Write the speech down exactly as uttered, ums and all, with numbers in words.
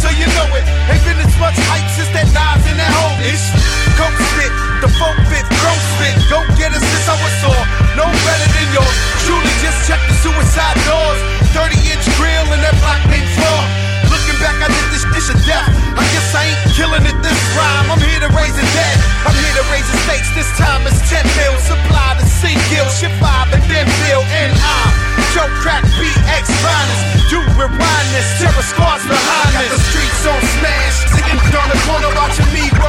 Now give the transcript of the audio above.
so you know it. Ain't been as much hype since that Nas and that whole ish. Coke spit, the folk fit, grown spit. Go get us since I was sore. No better than yours. Truly just check the suicide doors. thirty inch grill and that black paint floor. Looking back, I did this dish of death. I guess I ain't killing it this rhyme. I'm here to raise the dead. I'm here to raise the stakes. This time it's ten mil. Supply the single, ship five and then bill. And I'm Joe Crack B X finest. Do rewind this. Terror squads behind this. I got the streets on smash. Sitting on the corner watching me roll.